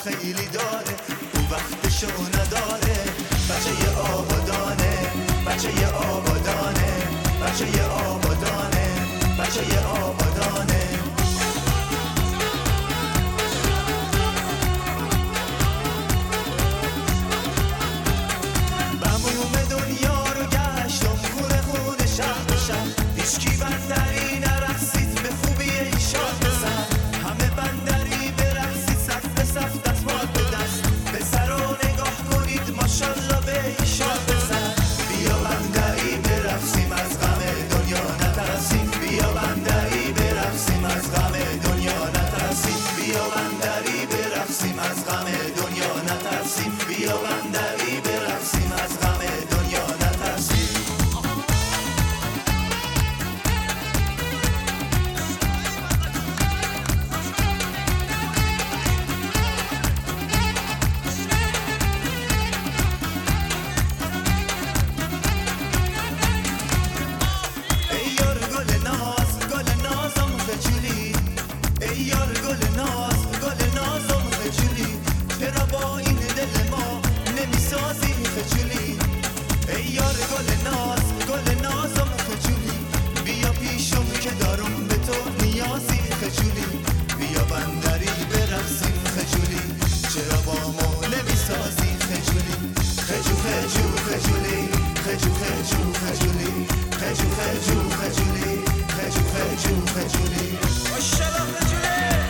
خیلی داره، او وقتشو نداره. بچه آبادانه، بچه آبادانه، بچه آبادانه، بچه آبادانه. بموم دنیا رو گشتم خونه خونه شهر به شهر، هیچکی بندری نرقصید به خوبی ایشان بزن. همه بندری برقصید صف به صف دستمال به دست، به سر رو نگاه کنید ماشالله به ایشان بزن. بیا بندری برقصیم از غم دنیا نترسیم، بیا بندری برقصیم از غم دنیا نترسیم، بیا بندری برقصیم از غم دنیا نترسیم، بیا بندری برقصیم از غم دنیا نترسیم. ای یار گل ناز، گل نازم خجولی، ای یار گل ناز، گل نازم خجولی، چرا با این دل ما نمیسازی خجولی. ای یار گل ناز، گل نازم خجولی، بیا پیشم که دارم به تو نیازی خجولی، بیا بندری برقصیم خجولی، چرا با ما نمیسازی خجولی. خجو خجو خجولی، خجو خجو خجولی، خجو خجو خجولی، خجو خجو خجولی. ماشاءالله خجولی.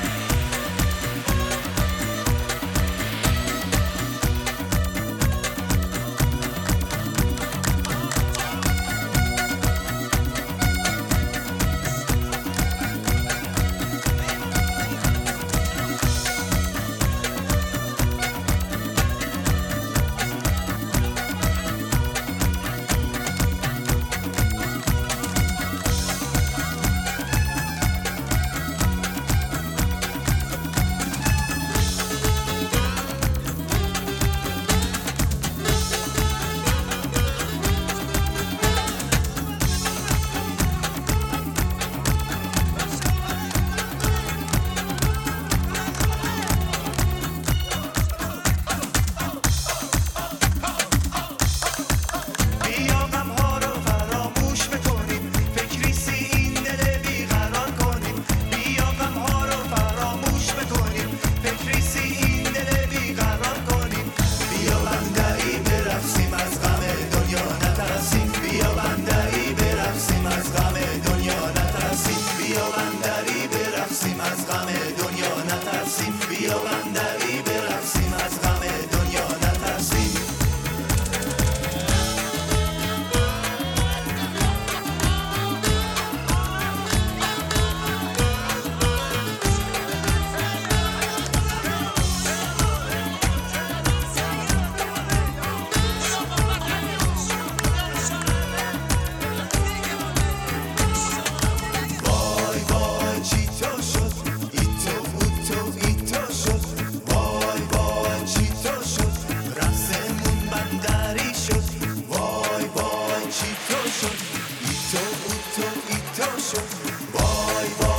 بیا بندری برقصیم از غم دنیا نترسیم. وای وای چی تو شد، ایتو اوتو ایتو شد، وای وای چی تو شد، رقصمون بندری شد، وای وای چی تو شد، ایتو اوتو ایتو شد، وای وای